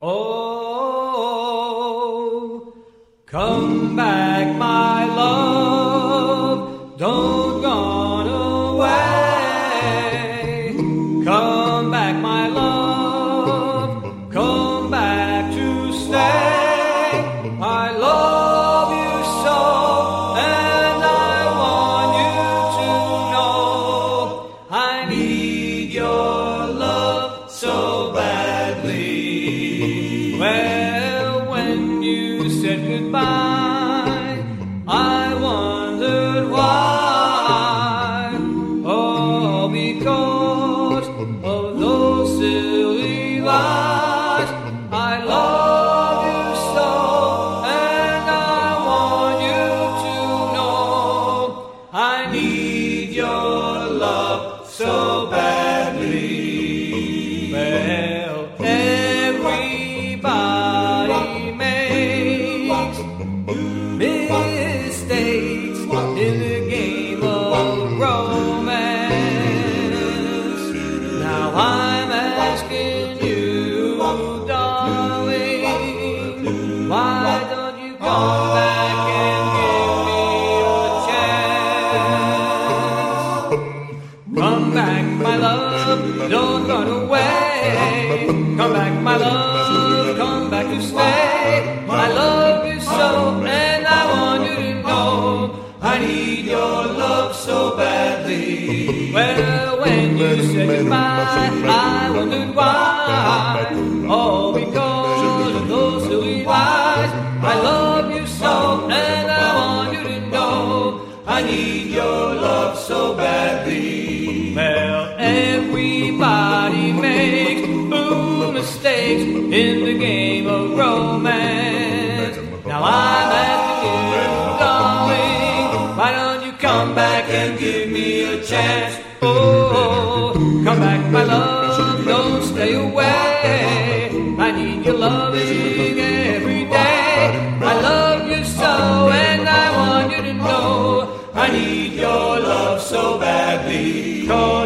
Oh, come back, my love, don't gone away. Come back, my love, come back to stay. I love you so, and I want you to know I need your love so badly. Well, when you said goodbye, I wondered why. Oh, because of those silly lies. I love you so, and I want you to know I need your love so badly. Well, everybody makes mistakes in the game of romance. Now I'm asking you, darling, why don't you come back and give me a chance? Come back, my love, don't run away. Come back, my love, come back to stay. I love you so, and I want you to know I need your love so badly. Well, when you said goodbye, I wondered why. Oh, because of those silly lies. I love you so, and I want you to know I need your love so badly. Well, everybody makes mistakes in the game of romance. Now I'm asking you, darling, why don't you come back and give me a chance? Oh, come back, my love, don't stay away. I need your loving every day. I love you so, and I want you to know I need your love so badly. 'Cause